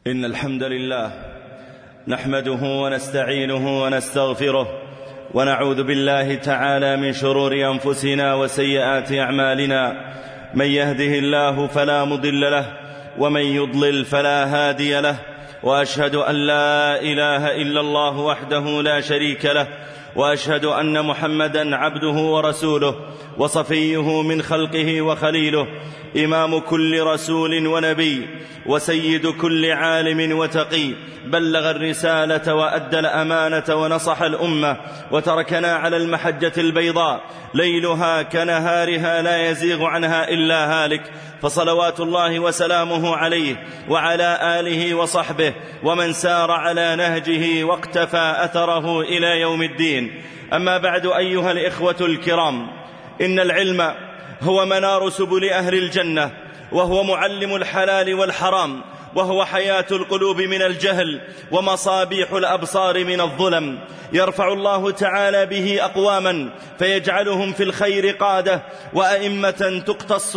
إن الحمد لله نحمده ونستعينه ونستغفره ونعوذ بالله تعالى من شرور أنفسنا وسيئات أعمالنا. من يهده الله فلا مضل له ومن يضلل فلا هادي له، وأشهد أن لا إله إلا الله وحده لا شريك له، وأشهد أن محمدا عبده ورسوله وصفيه من خلقه وخليله، إمام كل رسول ونبي وسيد كل عالم وتقي، بلغ الرسالة وأدى الأمانة ونصح الأمة وتركنا على المحجة البيضاء ليلها كنهارها لا يزيغ عنها إلا هالك، فصلوات الله وسلامه عليه وعلى آله وصحبه ومن سار على نهجه واقتفى أثره إلى يوم الدين. أما بعد، أيها الإخوة الكرام، إن العلم هو منار سبل أهل الجنة، وهو معلم الحلال والحرام، وهو حياة القلوب من الجهل ومصابيح الأبصار من الظلم. يرفع الله تعالى به أقواما فيجعلهم في الخير قادة، وأئمة تقتص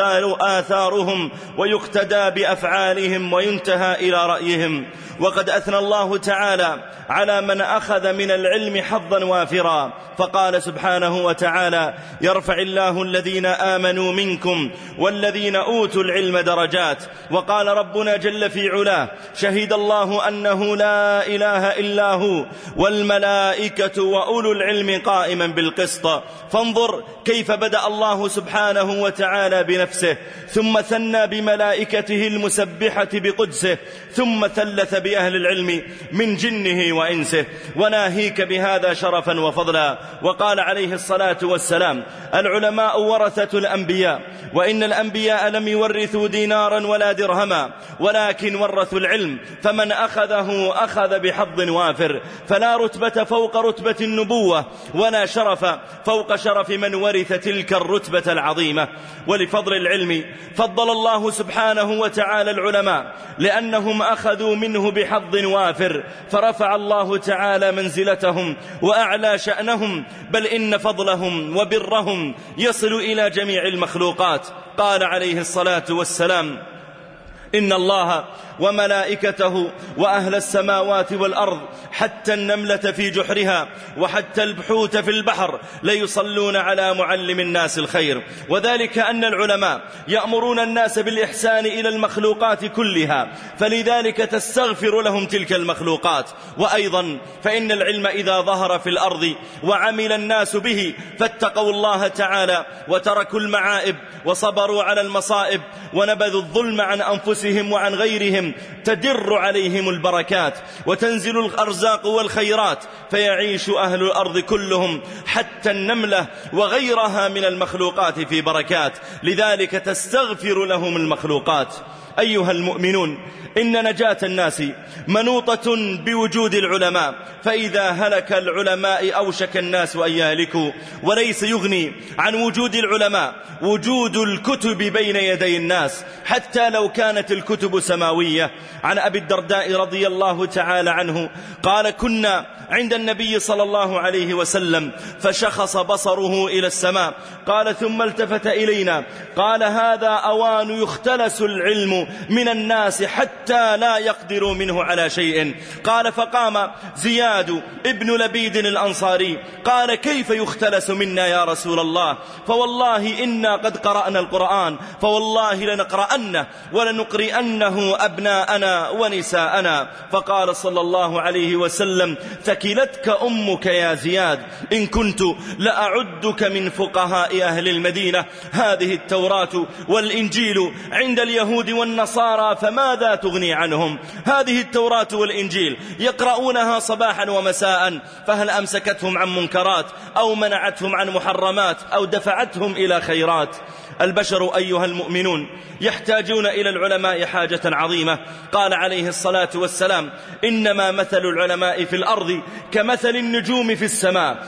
آثارهم ويقتدى بأفعالهم وينتهى إلى رأيهم. وقد أثنى الله تعالى على من أخذ من العلم حظا وافرا، فقال سبحانه وتعالى: يرفع الله الذين آمنوا منكم والذين أوتوا العلم درجات. وقال ربنا جل في علاه: شهد الله أنه لا إله إلا هو والملائكة وأولو العلم قائما بالقسط. فانظر كيف بدأ الله سبحانه وتعالى بنفسه، ثم ثنى بملائكته المسبحة بقدسه، ثم ثلث بأهل العلم من جنه وإنسه، وناهيك بهذا شرفا وفضلا. وقال عليه الصلاة والسلام: العلماء ورثة الأنبياء، وإن الأنبياء لم يورثوا دينارا ولا درهما، ولكن ورثوا العلم، فمن أخذه أخذ بحظ وافر، فلا رتبة فوق رتبة النبوة، ولا شرف فوق شرف من ورث تلك الرتبة العظيمة. ولفضل العلم فضل الله سبحانه وتعالى العلماء، لأنهم أخذوا منه بحظ وافر، فرفع الله تعالى منزلتهم وأعلى شأنهم، بل إن فضلهم وبرهم يصل إلى جميع المخلوقات. قال عليه الصلاة والسلام: إن الله وملائكته وأهل السماوات والأرض حتى النملة في جحرها وحتى البحوت في البحر ليصلون على معلم الناس الخير. وذلك أن العلماء يأمرون الناس بالإحسان إلى المخلوقات كلها، فلذلك تستغفر لهم تلك المخلوقات. وأيضا فإن العلم إذا ظهر في الأرض وعمل الناس به فاتقوا الله تعالى وتركوا المعائب وصبروا على المصائب ونبذوا الظلم عن أنفسهم وعن غيرهم، تدر عليهم البركات وتنزل الأرزاق والخيرات، فيعيش أهل الأرض كلهم حتى النملة وغيرها من المخلوقات في بركات، لذلك تستغفر لهم المخلوقات. أيها المؤمنون، إن نجاة الناس منوطة بوجود العلماء، فإذا هلك العلماء أوشك الناس أن يهلكوا. وليس يغني عن وجود العلماء وجود الكتب بين يدي الناس، حتى لو كانت الكتب سماوية. عن أبي الدرداء رضي الله تعالى عنه قال: كنا عند النبي صلى الله عليه وسلم فشخص بصره إلى السماء، قال ثم التفت إلينا قال: هذا أوان يختلس العلم من الناس حتى لا يقدروا منه على شيء. قال: فقام زياد ابن لبيد الأنصاري قال: كيف يختلس منا يا رسول الله؟ فوالله إنا قد قرأنا القرآن، فوالله لنقرأنه ولنقرئنه أبناءنا ونساءنا. فقال صلى الله عليه وسلم: ثكلتك أمك يا زياد، إن كنت لأعدك من فقهاء أهل المدينة. هذه التوراة والإنجيل عند اليهود والنصارى فماذا تغني عنهم؟ هذه التوراة والإنجيل يقرؤونها صباحا ومساء، فهل أمسكتهم عن منكرات أو منعتهم عن محرمات أو دفعتهم إلى خيرات؟ البشر أيها المؤمنون يحتاجون إلى العلماء حاجة عظيمة. قال عليه الصلاة والسلام: إنما مثل العلماء في الأرض كمثل النجوم في السماء،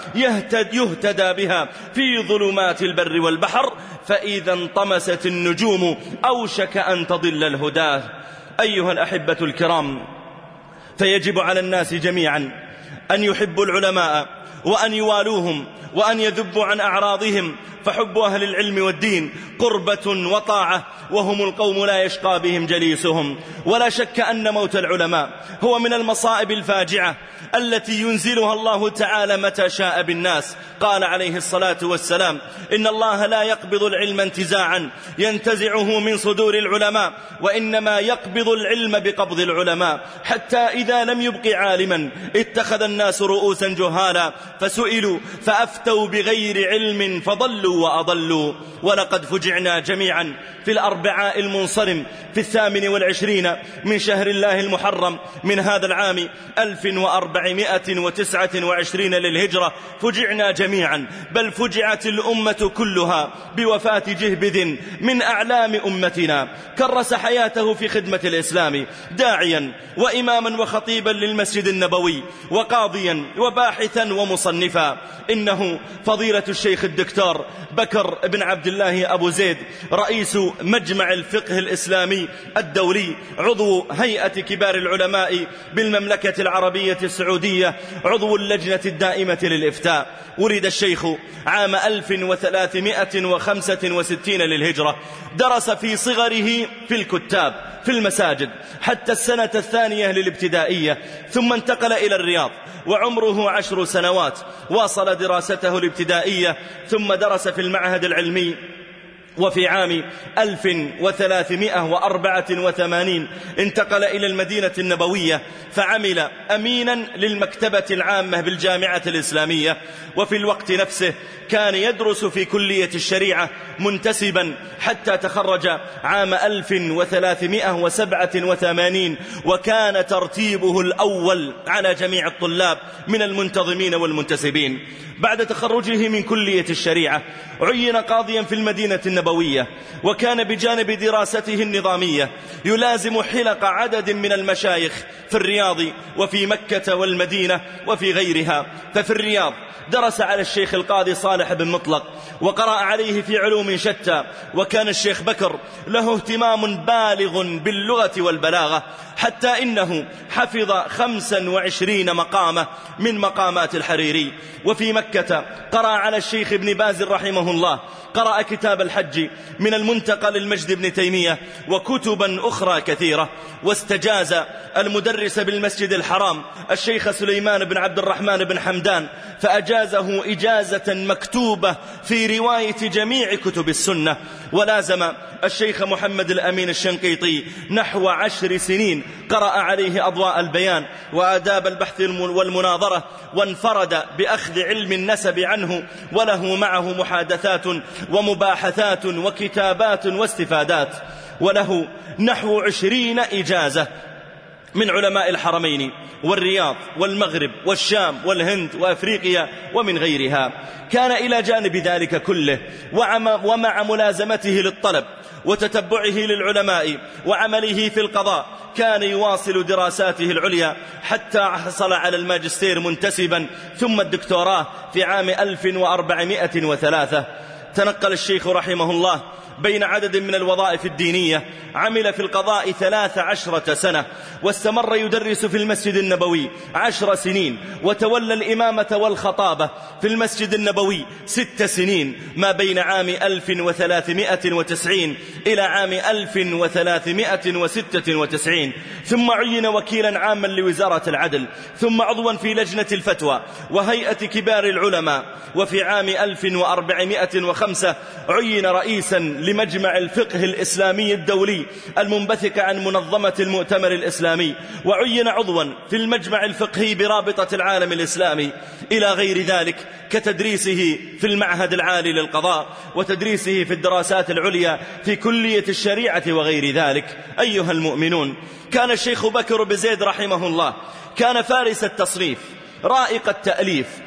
يهتدى بها في ظلمات البر والبحر، فإذا انطمست النجوم أوشك أن تضل الهداة. أيها الأحبة الكرام، فيجب على الناس جميعا أن يحبوا العلماء وأن يوالوهم وأن يذبوا عن أعراضهم، فحب أهل العلم والدين قربة وطاعة، وهم القوم لا يشقى بهم جليسهم. ولا شك أن موت العلماء هو من المصائب الفاجعة التي ينزلها الله تعالى متى شاء بالناس. قال عليه الصلاة والسلام: إن الله لا يقبض العلم انتزاعا ينتزعه من صدور العلماء، وإنما يقبض العلم بقبض العلماء، حتى إذا لم يبق عالما اتخذ الناس رؤوسا جهالا فسئلوا فأفتوا بغير علم فضلوا وأضلوا. ولقد فجعنا جميعا في الأربعاء المنصرم في 28 من شهر الله المحرم من هذا العام 1429 للهجرة، فجعنا جميعا، بل فجعت الأمة كلها بوفاة جهبذ من أعلام أمتنا، كرس حياته في خدمة الإسلام، داعيا وإماما وخطيبا للمسجد النبوي، وقاضيا وباحثا ومصنفا. إنه فضيلة الشيخ الدكتور بكر بن عبد الله أبو زيد، رئيس مجمع الفقه الإسلامي الدولي، عضو هيئة كبار العلماء بالمملكة العربية السعودية، عضو اللجنة الدائمة للإفتاء. ولد الشيخ عام 1365 للهجرة، درس في صغره في الكتاب في المساجد حتى السنة الثانية للابتدائية، ثم انتقل إلى الرياض وعمره 10 سنوات، واصل دراسته الابتدائية ثم درس في المعهد العلمي. وفي عام 1384 انتقل إلى المدينة النبوية فعمل أمينا للمكتبة العامة بالجامعة الإسلامية، وفي الوقت نفسه كان يدرس في كلية الشريعة منتسبا حتى تخرج عام 1387، وكان ترتيبه الأول على جميع الطلاب من المنتظمين والمنتسبين. بعد تخرجه من كلية الشريعة عين قاضيا في المدينة النبوية، وكان بجانب دراسته النظامية يلازم حلق عدد من المشايخ في الرياض وفي مكة والمدينة وفي غيرها. ففي الرياض درس على الشيخ القاضي صالح بن مطلق، وقرأ عليه في علوم شتى، وكان الشيخ بكر له اهتمام بالغ باللغة والبلاغة، حتى إنه حفظ 25 مقامة من مقامات الحريري. وفي مكة قرأ على الشيخ ابن باز رحمه الله، قرأ كتاب الحج من المنتقى للمجد بن تيمية وكتبا أخرى كثيرة. واستجاز المدرس بالمسجد الحرام الشيخ سليمان بن عبد الرحمن بن حمدان، فأجازه إجازة مكتوبة في رواية جميع كتب السنة. ولازم الشيخ محمد الأمين الشنقيطي نحو 10 سنين، قرأ عليه أضواء البيان وآداب البحث والمناظرة، وانفرد بأخذ علم النسب عنه، وله معه محادثات ومباحثات وكتابات واستفادات، وله نحو 20 إجازة من علماء الحرمين والرياض والمغرب والشام والهند وأفريقيا ومن غيرها. كان إلى جانب ذلك كله ومع ملازمته للطلب وتتبعه للعلماء وعمله في القضاء، كان يواصل دراساته العليا حتى حصل على الماجستير منتسبا، ثم الدكتوراه في عام 1403. تنقل الشيخ رحمه الله بين عدد من الوظائف الدينية، عمل في القضاء 13 سنة، واستمر يدرس في المسجد النبوي 10 سنين، وتولى الإمامة والخطابة في المسجد النبوي 6 سنين، ما بين عام 1390 إلى عام 1396. ثم عين وكيلا عاما لوزارة العدل، ثم عضوا في لجنة الفتوى وهيئة كبار العلماء. وفي عام 1405 عين رئيسا لمجمع الفقه الإسلامي الدولي المنبثق عن منظمة المؤتمر الإسلامي، وعين عضوا في المجمع الفقهي برابطة العالم الإسلامي، إلى غير ذلك كتدريسه في المعهد العالي للقضاء، وتدريسه في الدراسات العليا في كلية الشريعة وغير ذلك. أيها المؤمنون، كان الشيخ بكر بزيد رحمه الله كان فارس التصنيف، رائق التأليف،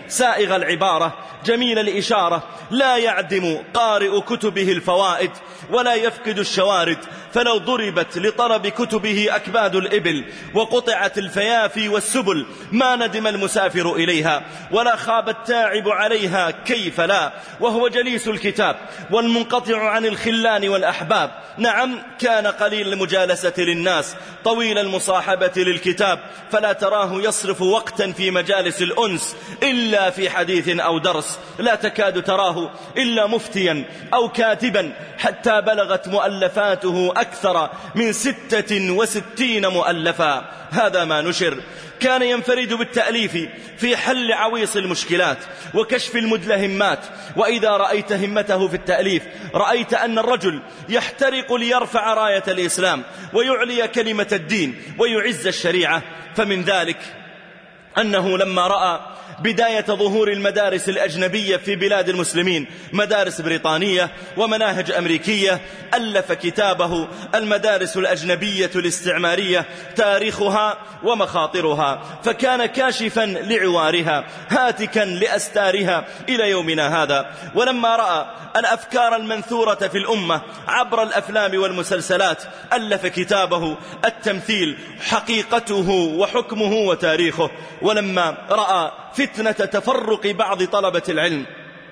سائغ العبارة جميل الإشارة، لا يعدم قارئ كتبه الفوائد ولا يفقد الشوارد، فلو ضربت لطلب كتبه أكباد الإبل وقطعت الفيافي والسبل ما ندم المسافر إليها ولا خاب التاعب عليها، كيف لا وهو جليس الكتاب والمنقطع عن الخلان والأحباب. نعم كان قليل المجالسة للناس طويل المصاحبة للكتاب، فلا تراه يصرف وقتا في مجالس الأنس إلا في حديث أو درس، لا تكاد تراه إلا مفتيا أو كاتبا، حتى بلغت مؤلفاته أكثر من 66 مؤلفا. هذا ما نشر. كان ينفرد بالتأليف في حل عويص المشكلات وكشف المدلهمات، وإذا رأيت همته في التأليف رأيت أن الرجل يحترق ليرفع راية الإسلام ويعلي كلمة الدين ويعز الشريعة. فمن ذلك أنه لما رأى بداية ظهور المدارس الأجنبية في بلاد المسلمين، مدارس بريطانية ومناهج أمريكية، ألف كتابه المدارس الأجنبية الاستعمارية تاريخها ومخاطرها، فكان كاشفا لعوارها هاتكا لأستارها إلى يومنا هذا. ولما رأى الأفكار المنثورة في الأمة عبر الأفلام والمسلسلات ألف كتابه التمثيل، حقيقته وحكمه وتاريخه. ولما رأى فتنة تفرق بعض طلبة العلم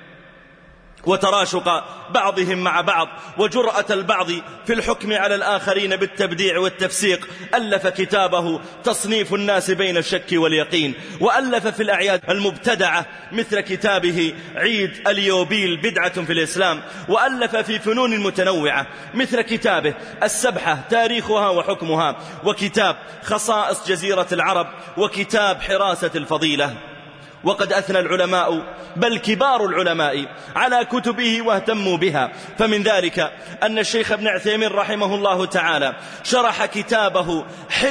وتراشق بعضهم مع بعض وجرأة البعض في الحكم على الآخرين بالتبديع والتفسيق، ألف كتابه تصنيف الناس بين الشك واليقين. وألف في الأعياد المبتدعة مثل كتابه عيد اليوبيل بدعة في الإسلام، وألف في فنون متنوعة مثل كتابه السبحة تاريخها وحكمها، وكتاب خصائص جزيرة العرب، وكتاب حراسة الفضيلة. وقد أثنى العلماء بل كبار العلماء على كتبه واهتموا بها، فمن ذلك أن الشيخ ابن عثيمين رحمه الله تعالى شرح كتابه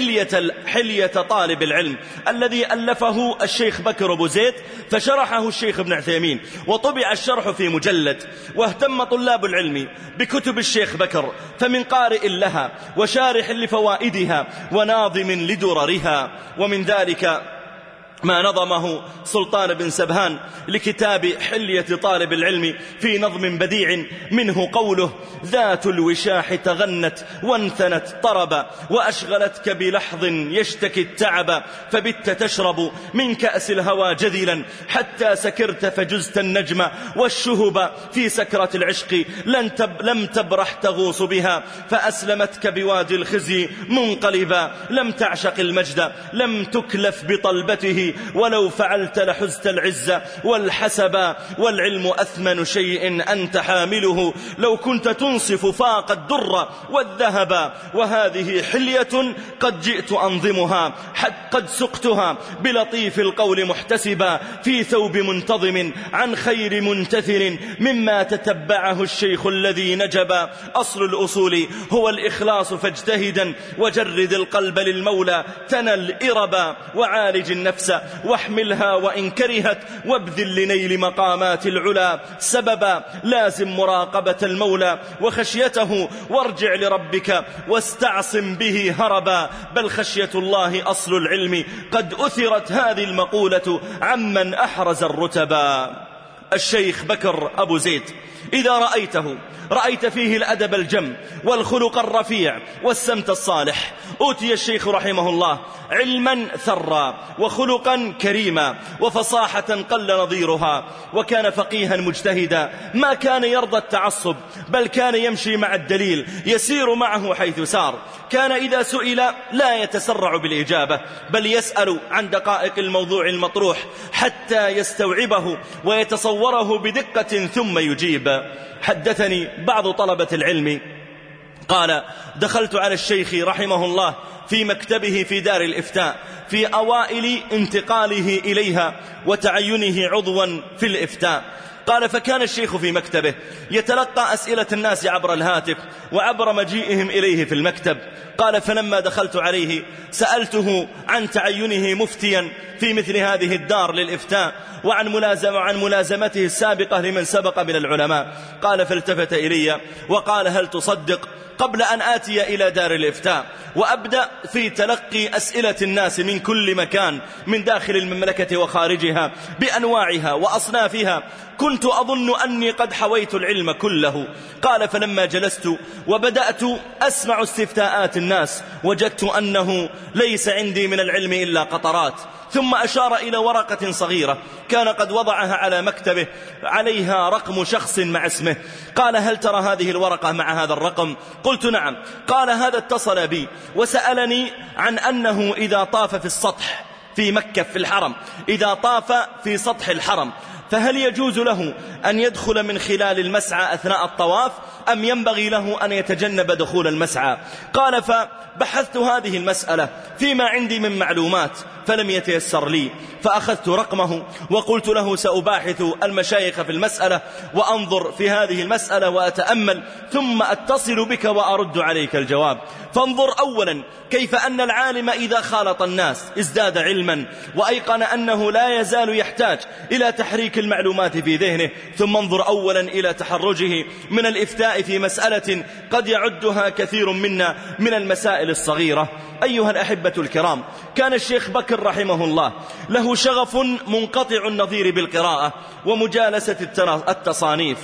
حلية طالب العلم الذي ألفه الشيخ بكر أبو زيد، فشرحه الشيخ ابن عثيمين وطبع الشرح في مجلد. واهتم طلاب العلم بكتب الشيخ بكر، فمن قارئ لها وشارح لفوائدها وناظم لدررها. ومن ذلك ما نظمه سلطان بن سبهان لكتاب حلية طالب العلم في نظم بديع، منه قوله: ذات الوشاح تغنت وانثنت طربا، وأشغلتك بلحظ يشتكي التعب، فبت تشرب من كأس الهوى جذلا حتى سكرت فجزت النجم والشهب، في سكرة العشق لم تبرح تغوص بها، فأسلمتك بوادي الخزي منقلبا، لم تعشق المجد لم تكلف بطلبته، ولو فعلت لحزت العزة والحسب، والعلم أثمن شيء أنت حامله، لو كنت تنصف فاق الدر والذهب، وهذه حلية قد جئت أنظمها، قد سقتها بلطيف القول محتسبا، في ثوب منتظم عن خير منتثر، مما تتبعه الشيخ الذي نجب، أصل الأصول هو الإخلاص فاجتهدا، وجرد القلب للمولى تنل إربا، وعالج النفس واحملها وإن كرهت، وابذل لنيل مقامات العلا سببا، لازم مراقبة المولى وخشيته، وارجع لربك واستعصم به هربا، بل خشية الله أصل العلم، قد أثرت هذه المقولة عمن أحرز الرتبا. الشيخ بكر أبو زيد إذا رأيته رأيت فيه الأدب الجم والخلق الرفيع والسمت الصالح. أوتي الشيخ رحمه الله علما ثرا وخلقا كريما وفصاحة قل نظيرها، وكان فقيها مجتهدا، ما كان يرضى التعصب، بل كان يمشي مع الدليل يسير معه حيث سار. كان إذا سئل لا يتسرع بالإجابة، بل يسأل عن دقائق الموضوع المطروح حتى يستوعبه ويتصوره بدقة ثم يجيب. حدثني بعض طلبة العلم قال: دخلت على الشيخ رحمه الله في مكتبه في دار الإفتاء في أوائل انتقاله إليها وتعينه عضوا في الإفتاء. قال: فكان الشيخ في مكتبه يتلقى أسئلة الناس عبر الهاتف وعبر مجيئهم إليه في المكتب. قال: فلما دخلت عليه سألته عن تعينه مفتيا في مثل هذه الدار للإفتاء وعن ملازمته السابقة لمن سبق من العلماء. قال: فالتفت إلي وقال: هل تصدق قبل أن آتي إلى دار الإفتاء وأبدأ في تلقي أسئلة الناس من كل مكان من داخل المملكة وخارجها بأنواعها وأصنافها، كنت أظن أني قد حويت العلم كله. قال: فلما جلست وبدأت أسمع استفتاءات الناس وجدت أنه ليس عندي من العلم إلا قطرات. ثم أشار إلى ورقة صغيرة كان قد وضعها على مكتبه عليها رقم شخص مع اسمه. قال: هل ترى هذه الورقة مع هذا الرقم؟ قلت: نعم. قال: هذا اتصل بي وسألني عن أنه إذا طاف في السطح في مكة في الحرم، إذا طاف في سطح الحرم، فهل يجوز له أن يدخل من خلال المسعى أثناء الطواف أم ينبغي له أن يتجنب دخول المسعى؟ قال: فبحثت هذه المسألة فيما عندي من معلومات فلم يتيسر لي، فأخذت رقمه وقلت له: سأباحث المشايخ في المسألة وأنظر في هذه المسألة وأتأمل ثم أتصل بك وأرد عليك الجواب. فانظر أولا كيف أن العالم إذا خالط الناس ازداد علما وأيقن أنه لا يزال يحتاج إلى تحريك المعلومات في ذهنه. ثم انظر أولا إلى تحرجه من الإفتاء في مسألة قد يعدها كثير منا من المسائل الصغيرة. أيها الأحبة الكرام، كان الشيخ بكر رحمه الله له شغف منقطع النظير بالقراءة ومجالسة التصانيف.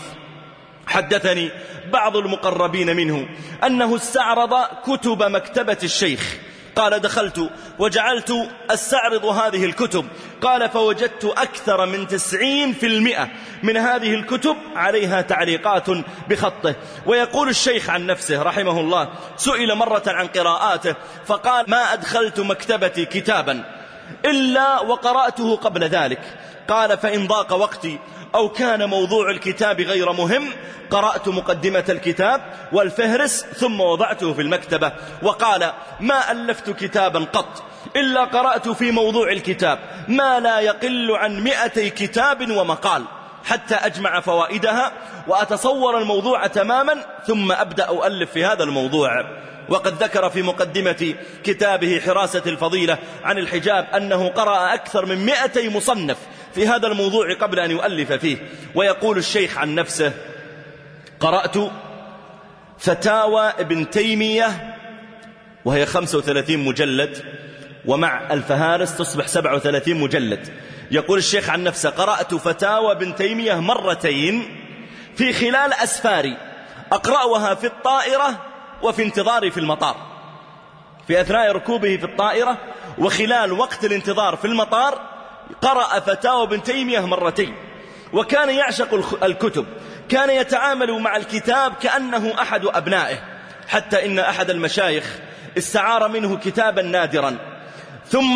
حدثني بعض المقربين منه أنه استعرض كتب مكتبة الشيخ. قال: دخلت وجعلت استعرض هذه الكتب. قال: فوجدت أكثر من 90% من هذه الكتب عليها تعليقات بخطه. ويقول الشيخ عن نفسه رحمه الله: سئل مرة عن قراءاته فقال: ما أدخلت مكتبتي كتابا إلا وقرأته قبل ذلك. قال: فإن ضاق وقتي أو كان موضوع الكتاب غير مهم قرأت مقدمة الكتاب والفهرس ثم وضعته في المكتبة. وقال: ما ألفت كتابا قط إلا قرأت في موضوع الكتاب ما لا يقل عن 200 كتاب ومقال حتى أجمع فوائدها وأتصور الموضوع تماما ثم أبدأ أؤلف في هذا الموضوع. وقد ذكر في مقدمة كتابه حراسة الفضيلة عن الحجاب أنه قرأ أكثر من 200 مصنف في هذا الموضوع قبل أن يؤلف فيه. ويقول الشيخ عن نفسه: قرأت فتاوى ابن تيمية وهي 35 مجلد ومع الفهارس تصبح 37 مجلد. يقول الشيخ عن نفسه: قرأت فتاوى ابن تيمية مرتين في خلال أسفاري أقرأها في الطائرة وفي انتظاري في المطار، في أثناء ركوبه في الطائرة وخلال وقت الانتظار في المطار قرأ فتاوى ابن تيمية مرتين. وكان يعشق الكتب، كان يتعامل مع الكتاب كأنه أحد أبنائه، حتى إن أحد المشايخ استعار منه كتابا نادرا ثم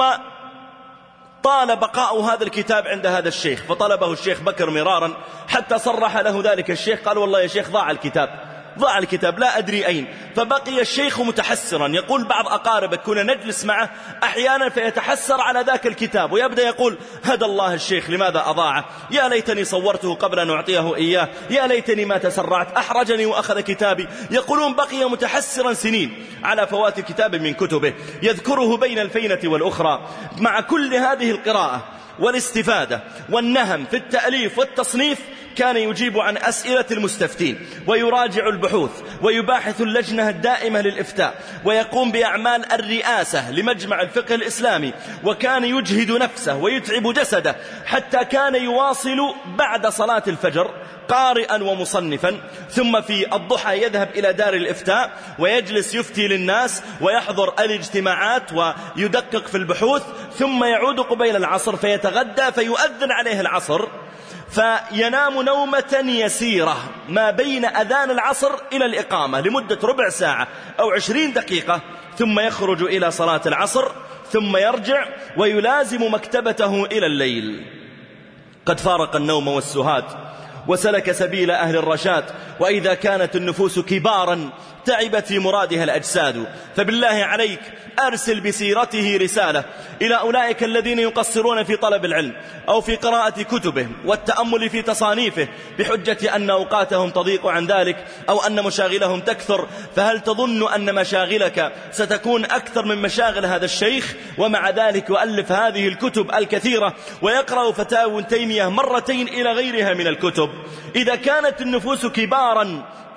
طال بقاء هذا الكتاب عند هذا الشيخ، فطلبه الشيخ بكر مرارا حتى صرح له ذلك الشيخ. قال: والله يا شيخ ضاع الكتاب لا أدري أين. فبقي الشيخ متحسرا. يقول بعض أقاربك كنا نجلس معه أحيانا فيتحسر على ذاك الكتاب ويبدأ يقول: هدى الله الشيخ لماذا أضاعه، يا ليتني صورته قبل أن أعطيه إياه، يا ليتني ما تسرعت، أحرجني وأخذ كتابي. يقولون بقي متحسرا سنين على فوات كتاب من كتبه يذكره بين الفينة والأخرى. مع كل هذه القراءة والاستفادة والنهم في التأليف والتصنيف كان يجيب عن أسئلة المستفتين ويراجع البحوث ويباحث اللجنة الدائمة للإفتاء ويقوم بأعمال الرئاسة لمجمع الفقه الإسلامي. وكان يجهد نفسه ويتعب جسده حتى كان يواصل بعد صلاة الفجر قارئا ومصنفا، ثم في الضحى يذهب إلى دار الإفتاء ويجلس يفتي للناس ويحضر الاجتماعات ويدقق في البحوث، ثم يعود قبيل العصر فيتغدى فيؤذن عليه العصر فينام نومة يسيرة ما بين أذان العصر إلى الإقامة لمدة ربع ساعة أو 20 دقيقة، ثم يخرج إلى صلاة العصر ثم يرجع ويلازم مكتبته إلى الليل. قد فارق النوم والسهاد وسلك سبيل أهل الرشاد، وإذا كانت النفوس كبارا تعبت في مرادها الأجساد. فبالله عليك أرسل بسيرته رسالة إلى أولئك الذين يقصرون في طلب العلم أو في قراءة كتبه والتأمل في تصانيفه بحجة أن أوقاتهم تضيق عن ذلك أو أن مشاغلهم تكثر. فهل تظن أن مشاغلك ستكون أكثر من مشاغل هذا الشيخ؟ ومع ذلك يؤلف هذه الكتب الكثيرة ويقرأ فتاوى ابن تيمية مرتين إلى غيرها من الكتب. إذا كانت النفوس كبارا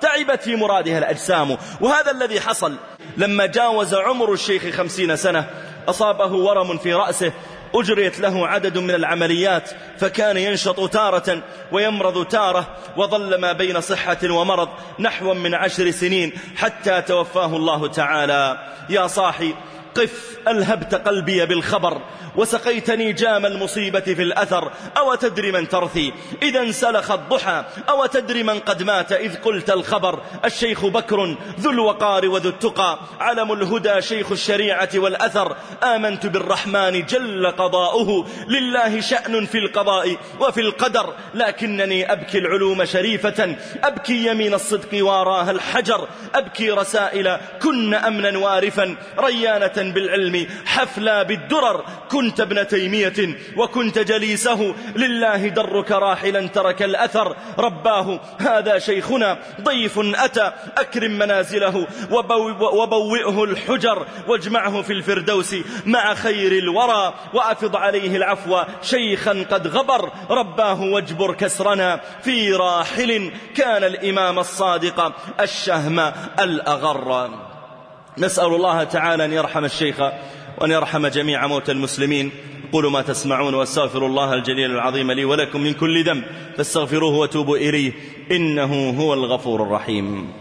تعبت في مرادها الأجسام. وهذا الذي حصل لما جاوز عمر الشيخ 50 سنة، أصابه ورم في رأسه، أجريت له عدد من العمليات، فكان ينشط تارة ويمرض تارة، وظل ما بين صحة ومرض نحو من 10 سنين حتى توفاه الله تعالى. يا صاحي قف، ألهبت قلبي بالخبر وسقيتني جام المصيبة في الأثر. أو تدري من ترثي إذا انسلخ الضحى، أو تدري من قد مات إذ قلت الخبر. الشيخ بكر ذو الوقار وذو التقى، علم الهدى شيخ الشريعة والأثر. آمنت بالرحمن جل قضاؤه، لله شأن في القضاء وفي القدر. لكنني أبكي العلوم شريفة، أبكي يمين الصدق واراها الحجر. أبكي رسائل كن أمنا وارفا، ريانة بالعلم حفلا بالدرر. كنت ابن تيمية وكنت جليسه، لله درك راحلا ترك الأثر. رباه هذا شيخنا ضيف أتى، أكرم منازله وبوئه الحجر، واجمعه في الفردوس مع خير الورى. وأفض عليه العفو شيخا قد غبر، رباه واجبر كسرنا في راحل. كان الإمام الصادق الشهم الأغر. نسأل الله تعالى أن يرحم الشيخ وأن يرحم جميع موتى المسلمين. قولوا ما تسمعون، واستغفر الله الجليل العظيم لي ولكم من كل ذنب، فاستغفروه وتوبوا إليه إنه هو الغفور الرحيم.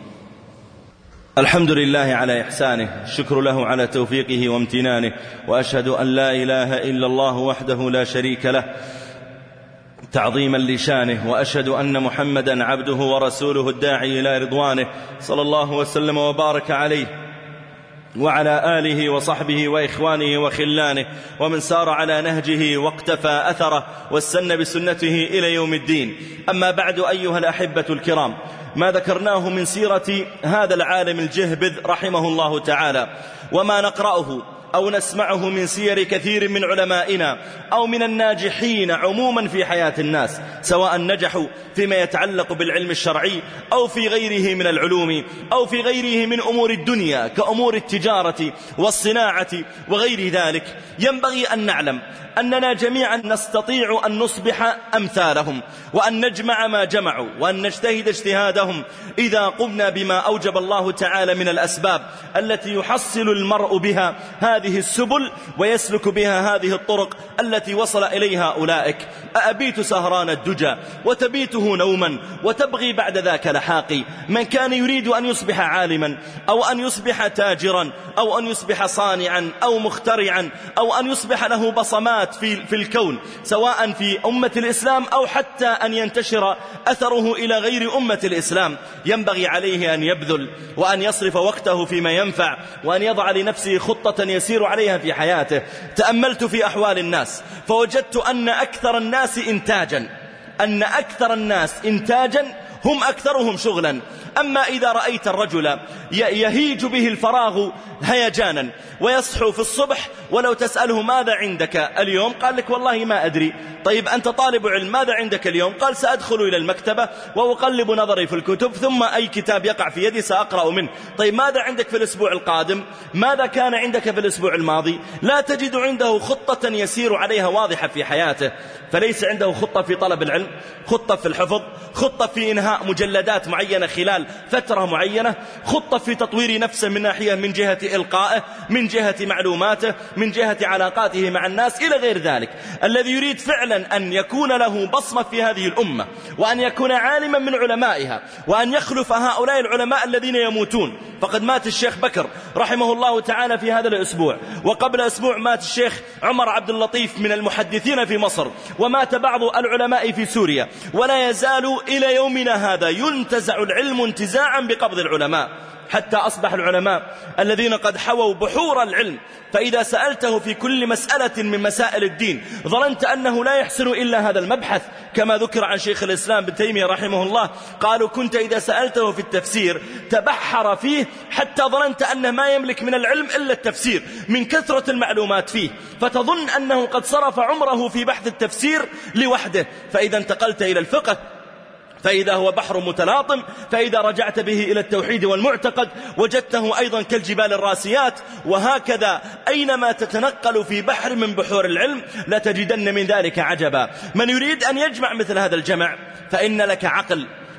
الحمد لله على إحسانه، الشكر له على توفيقه وامتنانه، وأشهد أن لا إله إلا الله وحده لا شريك له تعظيما لشانه، وأشهد أن محمدا عبده ورسوله الداعي إلى رضوانه، صلى الله وسلم وبارك عليه وعلى آله وصحبه وإخوانه وخلانه ومن سار على نهجه واقتفى أثره واستنى بسنته إلى يوم الدين. أما بعد أيها الأحبة الكرام، ما ذكرناه من سيرة هذا العالم الجهبذ رحمه الله تعالى، وما نقرأه أو نسمعه من سير كثير من علمائنا أو من الناجحين عموما في حياة الناس، سواء نجحوا فيما يتعلق بالعلم الشرعي أو في غيره من العلوم أو في غيره من أمور الدنيا كأمور التجارة والصناعة وغير ذلك، ينبغي أن نعلم أننا جميعا نستطيع أن نصبح أمثالهم، وأن نجمع ما جمعوا، وأن نجتهد اجتهادهم إذا قمنا بما أوجب الله تعالى من الأسباب التي يحصل المرء بها هذه السبل ويسلك بها هذه الطرق التي وصل إليها أولئك. أأبيت سهران الدجى وتبيته نوما وتبغي بعد ذاك لحاقي. من كان يريد أن يصبح عالما أو أن يصبح تاجرا أو أن يصبح صانعا أو مخترعا أو أن يصبح له بصمات في الكون، سواء في أمة الإسلام أو حتى أن ينتشر أثره إلى غير أمة الإسلام، ينبغي عليه أن يبذل وأن يصرف وقته فيما ينفع، وأن يضع لنفسه خطة يسير عليها في حياته. تأملت في أحوال الناس فوجدت أن أكثر الناس إنتاجا هم أكثرهم شغلا. أما إذا رأيت الرجل يهيج به الفراغ هيجانا ويصحو في الصبح ولو تسأله ماذا عندك اليوم قال لك والله ما أدري. طيب أنت طالب علم، ماذا عندك اليوم؟ قال سأدخل إلى المكتبة وأقلب نظري في الكتب، ثم أي كتاب يقع في يدي سأقرأ منه. طيب ماذا عندك في الأسبوع القادم؟ ماذا كان عندك في الأسبوع الماضي؟ لا تجد عنده خطة يسير عليها واضحة في حياته. فليس عنده خطة في طلب العلم، خطة في الحفظ، خطة في إنهاء مجلدات معينة خلال فترة معينة، خطة في تطوير نفسه من ناحية من جهة إلقائه، من جهة معلوماته، من جهة علاقاته مع الناس إلى غير ذلك. الذي يريد فعلا أن يكون له بصمة في هذه الأمة، وأن يكون عالما من علمائها، وأن يخلف هؤلاء العلماء الذين يموتون. فقد مات الشيخ بكر رحمه الله تعالى في هذا الأسبوع، وقبل أسبوع مات الشيخ عمر عبد اللطيف من المحدثين في مصر، ومات بعض العلماء في سوريا. ولا يزال إلى يومنا هذا ينتزع العلم انتزاعا بقبض العلماء، حتى أصبح العلماء الذين قد حووا بحور العلم، فإذا سألته في كل مسألة من مسائل الدين ظننت أنه لا يحسن إلا هذا المبحث، كما ذكر عن شيخ الإسلام ابن تيمية رحمه الله، قالوا كنت إذا سألته في التفسير تبحر فيه حتى ظننت أنه ما يملك من العلم إلا التفسير من كثرة المعلومات فيه، فتظن أنه قد صرف عمره في بحث التفسير لوحده. فإذا انتقلت إلى الفقه فإذا هو بحر متلاطم، فإذا رجعت به إلى التوحيد والمعتقد وجدته أيضا كالجبال الراسيات. وهكذا أينما تتنقل في بحر من بحور العلم لتجدن من ذلك عجبا. من يريد أن يجمع مثل هذا الجمع فإن لك عقل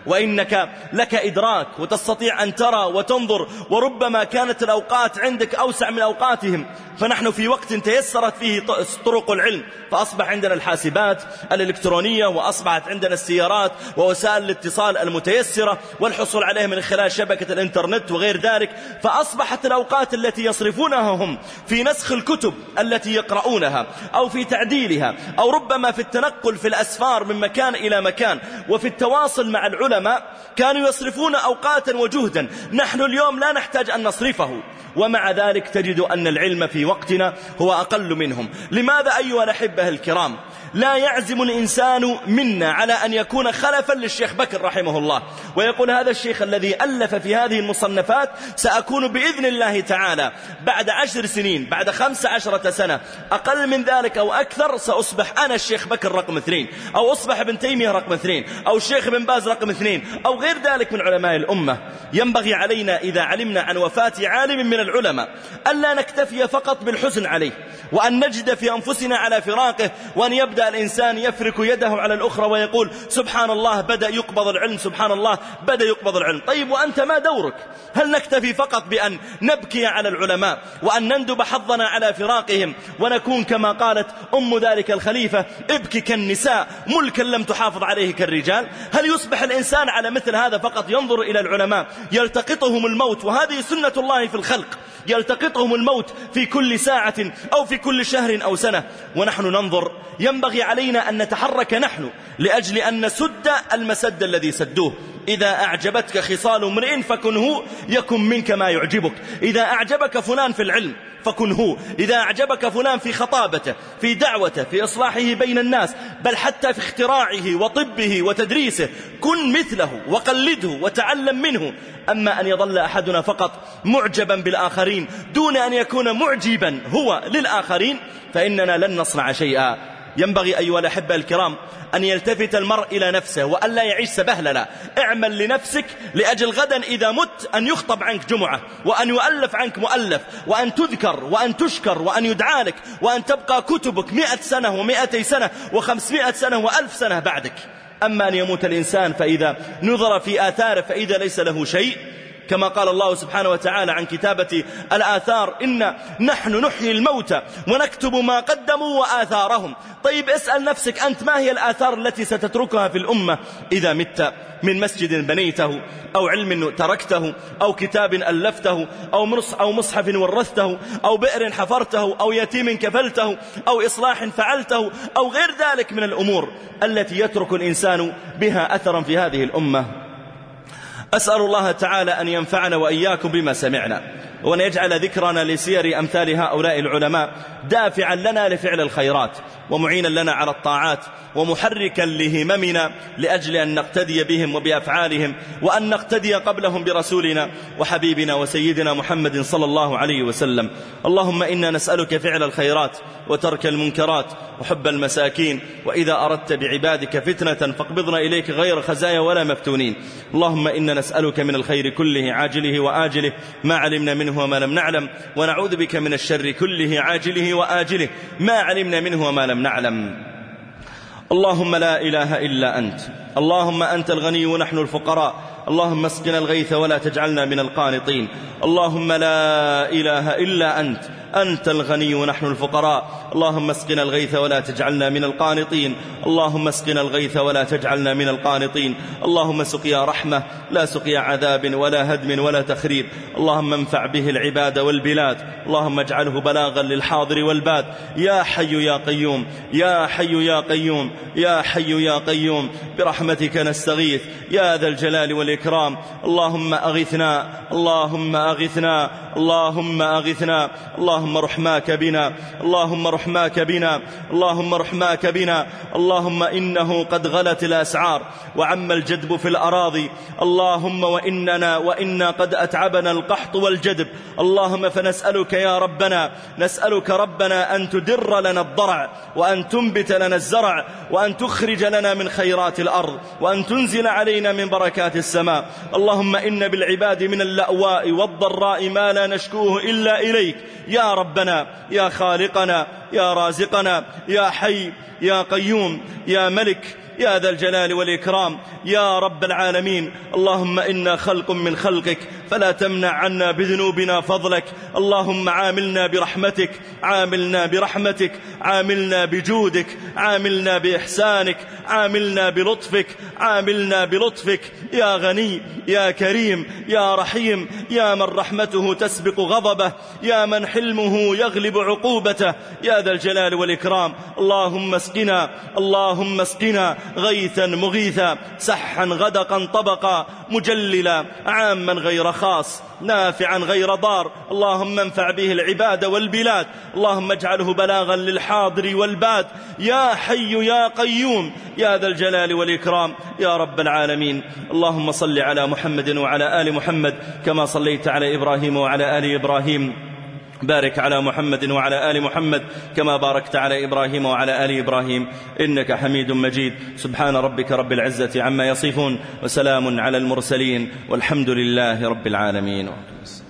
وإنك لك إدراك وتستطيع أن ترى وتنظر، وربما كانت الأوقات عندك أوسع من أوقاتهم. فنحن في وقت تيسرت فيه طرق العلم، فأصبح عندنا الحاسبات الإلكترونية، وأصبحت عندنا السيارات ووسائل الاتصال المتيسرة والحصول عليها من خلال شبكة الإنترنت وغير ذلك. فأصبحت الأوقات التي يصرفونها هم في نسخ الكتب التي يقرؤونها أو في تعديلها، أو ربما في التنقل في الأسفار من مكان إلى مكان، وفي التواصل مع العلماء، كانوا يصرفون أوقاتا وجهدا نحن اليوم لا نحتاج أن نصرفه، ومع ذلك تجد أن العلم في وقتنا هو أقل منهم. لماذا أيها الأحبة الكرام لا يعزم الإنسان منا على أن يكون خلفا للشيخ بكر رحمه الله، ويقول هذا الشيخ الذي ألف في هذه المصنفات سأكون بإذن الله تعالى بعد 10 سنين، بعد 15 سنة، أقل من ذلك أو أكثر، سأصبح أنا الشيخ بكر رقم 2، أو أصبح ابن تيمية رقم 2، أو الشيخ بن باز رقم 2، أو غير ذلك من علماء الأمة. ينبغي علينا إذا علمنا عن وفاة عالم من العلماء ألا نكتفي فقط بالحزن عليه، وأن نجد في أنفسنا على فراقه، وأن يبدأ الإنسان يفرك يده على الأخرى ويقول سبحان الله بدأ يقبض العلم، سبحان الله بدأ يقبض العلم. طيب وأنت ما دورك؟ هل نكتفي فقط بأن نبكي على العلماء وأن نندب حظنا على فراقهم ونكون كما قالت أم ذلك الخليفة ابكي كالنساء ملكا لم تحافظ عليه كالرجال؟ هل يصبح الإنسان على مثل هذا فقط ينظر إلى العلماء يلتقطهم الموت، وهذه سنة الله في الخلق، يلتقطهم الموت في كل ساعة أو في كل شهر أو سنة، ونحن ننظر؟ ينبغي علينا أن نتحرك نحن لأجل أن نسد المسد الذي سدوه. إذا أعجبتك خصال امرئ فكن هو يكن منك ما يعجبك. إذا أعجبك فلان في العلم فكن هو، إذا أعجبك فلان في خطابته، في دعوته، في إصلاحه بين الناس، بل حتى في اختراعه وطبه وتدريسه، كن مثله وقلده وتعلم منه. أما أن يظل أحدنا فقط معجبا بالآخرين دون أن يكون معجبا هو للآخرين، فإننا لن نصنع شيئا. ينبغي أيها الأحبة الكرام أن يلتفت المرء إلى نفسه وأن لا يعيش سبهللا. اعمل لنفسك لأجل غدا إذا مت أن يخطب عنك جمعة، وأن يؤلف عنك مؤلف، وأن تذكر وأن تشكر وأن يدعى لك، وأن تبقى كتبك 100 سنة و200 سنة و500 سنة و1000 سنة بعدك. أما أن يموت الإنسان فإذا نظر في آثاره فإذا ليس له شيء، كما قال الله سبحانه وتعالى عن كتابة الآثار إن نحن نحيي الموتى ونكتب ما قدموا وآثارهم. طيب اسأل نفسك أنت ما هي الآثار التي ستتركها في الأمة إذا مت؟ من مسجد بنيته، أو علم تركته، أو كتاب ألفته، أو مصحف ورثته، أو بئر حفرته، أو يتيم كفلته، أو إصلاح فعلته، أو غير ذلك من الأمور التي يترك الإنسان بها أثرا في هذه الأمة. أسأل الله تعالى أن ينفعنا وإياكم بما سمعنا، وأن يجعل ذكرنا لسير أمثال هؤلاء العلماء دافعا لنا لفعل الخيرات، ومعينا لنا على الطاعات، ومحركا لهممنا لأجل أن نقتدي بهم وبأفعالهم، وأن نقتدي قبلهم برسولنا وحبيبنا وسيدنا محمد صلى الله عليه وسلم. اللهم إنا نسألك فعل الخيرات وترك المنكرات وحب المساكين، وإذا أردت بعبادك فتنة فاقبضنا إليك غير خزايا ولا مفتونين. اللهم إنا نسألك من الخير كله عاجله وآجله ما علمنا منه وما لم نعلم، ونعوذ بك من الشر كله عاجله وآجله ما علمنا منه وما لم نعلم. اللهم لا إله إلا أنت، اللهم أنت الغني ونحن الفقراء، اللهم اسقنا الغيث ولا تجعلنا من القانطين. اللهم لا إله إلا أنت، أنت الغني ونحن الفقراء، اللهم اسقنا الغيث ولا تجعلنا من القانطين. اللهم اسقنا الغيث ولا تجعلنا من القانطين. اللهم سقيا رحمة لا سقيا عذاب ولا هدم ولا تخريب. اللهم انفع به العباد والبلاد، اللهم اجعله بلاغا للحاضر والباد. يا حي يا قيوم، يا حي يا قيوم، يا حي يا قيوم، برحمتك نستغيث يا ذا الجلال والإكرام. اللهم أغثنا، اللهم أغثنا، اللهم أغثنا. اللهم رحماك بنا، اللهم رحماك بنا، اللهم رحماك بنا. اللهم إنه قد غلت الأسعار وعم الجدب في الأراضي. اللهم وإنا قد أتعبنا القحط والجدب. اللهم فنسألك يا ربنا، نسألك ربنا أن تدر لنا الضرع، وأن تنبت لنا الزرع، وأن تخرج لنا من خيرات الأرض، وأن تنزل علينا من بركات السماء. اللهم إن بالعباد من اللأواء والضراء ما لا نشكوه إلا إليك يا ربنا، يا خالقنا، يا رازقنا، يا حي يا قيوم، يا ملك يا ذا الجلال والإكرام يا رب العالمين. اللهم إنا خلق من خلقك فلا تمنع عنا بذنوبنا فضلك. اللهم عاملنا برحمتك، عاملنا برحمتك، عاملنا بجودك، عاملنا بإحسانك، عاملنا بلطفك، عاملنا بلطفك يا غني يا كريم يا رحيم، يا من رحمته تسبق غضبه، يا من حلمه يغلب عقوبته، يا ذا الجلال والإكرام. اللهم اسقنا، اللهم اسقنا غيثا مغيثا، سحا غدقا طبقا، مجللا عاما غير خاص، نافعا غير ضار، اللهم انفع به العباد والبلاد، اللهم اجعله بلاغا للحاضر والباد، يا حي يا قيوم يا ذا الجلال والإكرام يا رب العالمين. اللهم صل على محمد وعلى آل محمد كما صليت على إبراهيم وعلى آل إبراهيم، بارك على محمد وعلى آل محمد كما باركت على إبراهيم وعلى آل إبراهيم إنك حميد مجيد. سبحان ربك رب العزة عما يصفون، وسلام على المرسلين، والحمد لله رب العالمين.